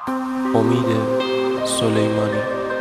امید سلیمانی.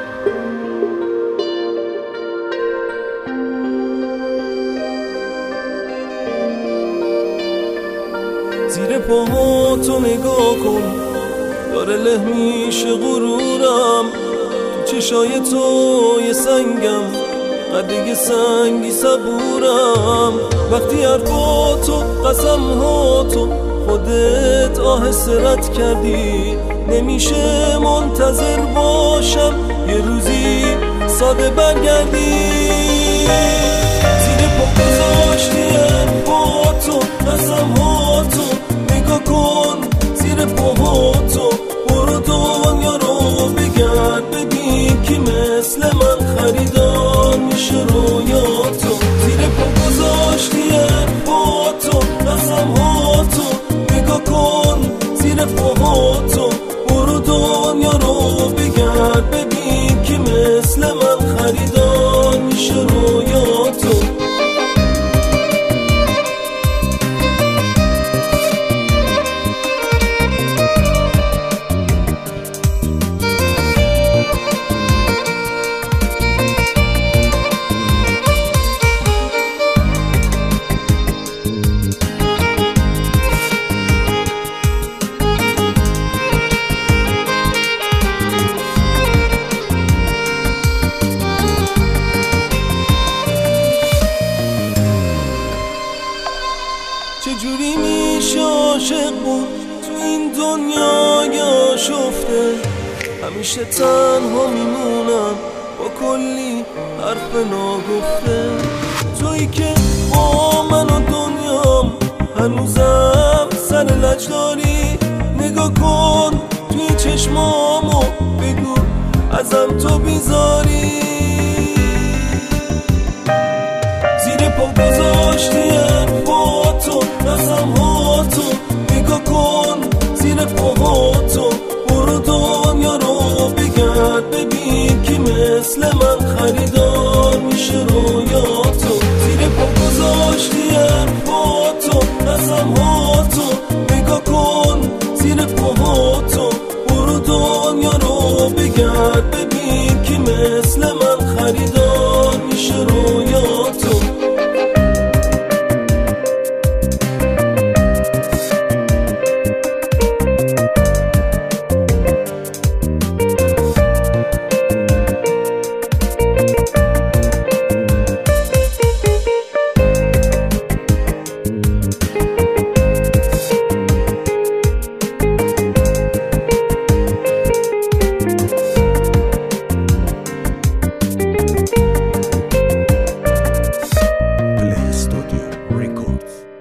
زیر پاهاتو نگاه کن، داره له میشه غرورم. تو چشای تو یه سنگم، قده سنگی صبورم. وقتی حرفاتو قسمهاتو خودت آهسته رد کردی، نمیشه منتظر باشم یه روزی ساده برگردی. زیر پا گذاشتی حرفاتو قسمهاتو نگاه کن، زیر پاهاتو برو دنیا رو بگرد، ببین کی مثل من خریدار میشه رویاتو. زیر پا گذاشتی حرفاتو قسمهاتو نگاه کن، زیر پاهاتو برو دنیا رو بگرد، ببین کی مثل من خریدار میشه رویاتو. چجوری میشه عاشق بود تو این دنیای آشفته؟ همیشه تنها میمونم با کلی حرف ناگفته. تویی که با من و دنیام هنوزم سر لج داری. نگاه کن توی چشمامو بگو ازم تو بیزاری. زیر پا گذاشتی حرفاتو قسمهاتو نگاه کن، زیر پاهاتو برو دنیا رو بگرد، ببین کی مثل من خریدار میشه رویاتو. زیر پا گذاشتی حرفاتو قسمهاتو نگاه کن، زیر پاهاتو برو دنیا رو بگرد، ببین کی مثل من خریدار میشه رویاتو. Play Studio Records.